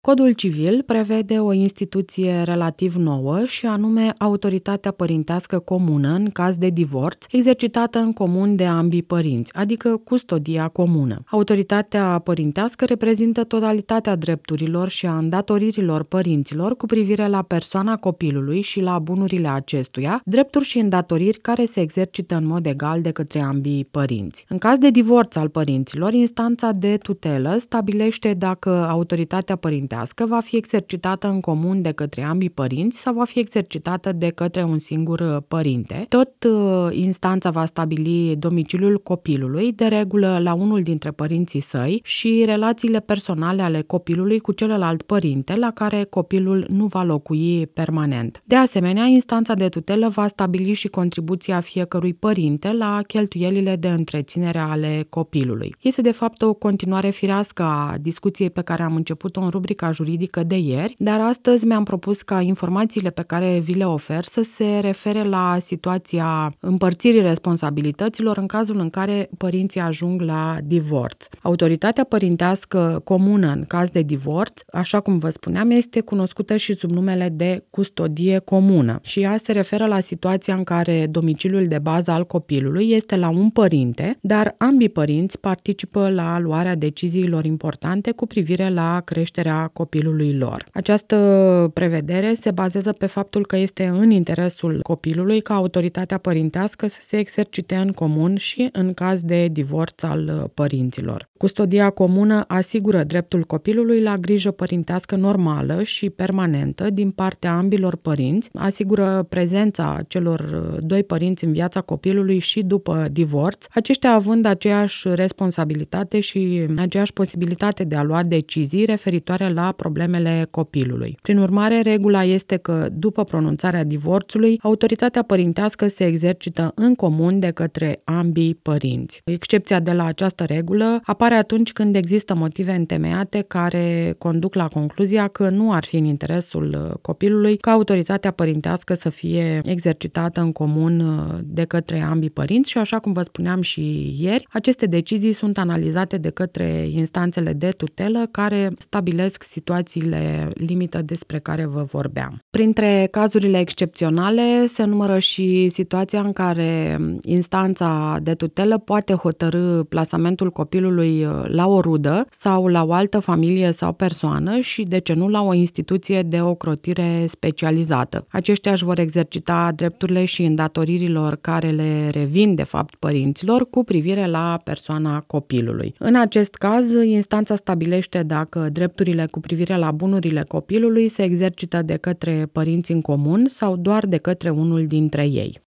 Codul civil prevede o instituție relativ nouă și anume autoritatea părintească comună în caz de divorț, exercitată în comun de ambii părinți, adică custodia comună. Autoritatea părintească reprezintă totalitatea drepturilor și a îndatoririlor părinților cu privire la persoana copilului și la bunurile acestuia, drepturi și îndatoriri care se exercită în mod egal de către ambii părinți. În caz de divorț al părinților, instanța de tutelă stabilește dacă autoritatea părintească va fi exercitată în comun de către ambii părinți sau va fi exercitată de către un singur părinte. Tot instanța va stabili domiciliul copilului, de regulă la unul dintre părinții săi, și relațiile personale ale copilului cu celălalt părinte, la care copilul nu va locui permanent. De asemenea, instanța de tutelă va stabili și contribuția fiecărui părinte la cheltuielile de întreținere ale copilului. Este de fapt o continuare firească a discuției pe care am început-o în rubrica juridică de ieri, dar astăzi mi-am propus ca informațiile pe care vi le ofer să se refere la situația împărțirii responsabilităților în cazul în care părinții ajung la divorț. Autoritatea părintească comună în caz de divorț, așa cum vă spuneam, este cunoscută și sub numele de custodie comună și ea se referă la situația în care domiciliul de bază al copilului este la un părinte, dar ambii părinți participă la luarea deciziilor importante cu privire la creșterea copilului lor. Această prevedere se bazează pe faptul că este în interesul copilului ca autoritatea părintească să se exercite în comun și în caz de divorț al părinților. Custodia comună asigură dreptul copilului la grijă părintească normală și permanentă din partea ambilor părinți, asigură prezența celor doi părinți în viața copilului și după divorț, aceștia având aceeași responsabilitate și aceeași posibilitate de a lua decizii referitoare la problemele copilului. Prin urmare, regula este că, după pronunțarea divorțului, autoritatea părintească se exercită în comun de către ambii părinți. Excepția de la această regulă apare atunci când există motive întemeiate care conduc la concluzia că nu ar fi în interesul copilului ca autoritatea părintească să fie exercitată în comun de către ambii părinți și, așa cum vă spuneam și ieri, aceste decizii sunt analizate de către instanțele de tutelă care stabilesc situațiile limită despre care vă vorbeam. Printre cazurile excepționale se numără și situația în care instanța de tutelă poate hotărî plasamentul copilului la o rudă sau la o altă familie sau persoană și, de ce nu, la o instituție de ocrotire specializată. Aceștia își vor exercita drepturile și îndatoririlor care le revin de fapt părinților cu privire la persoana copilului. În acest caz, instanța stabilește dacă drepturile cu privire la bunurile copilului se exercită de către părinți în comun sau doar de către unul dintre ei.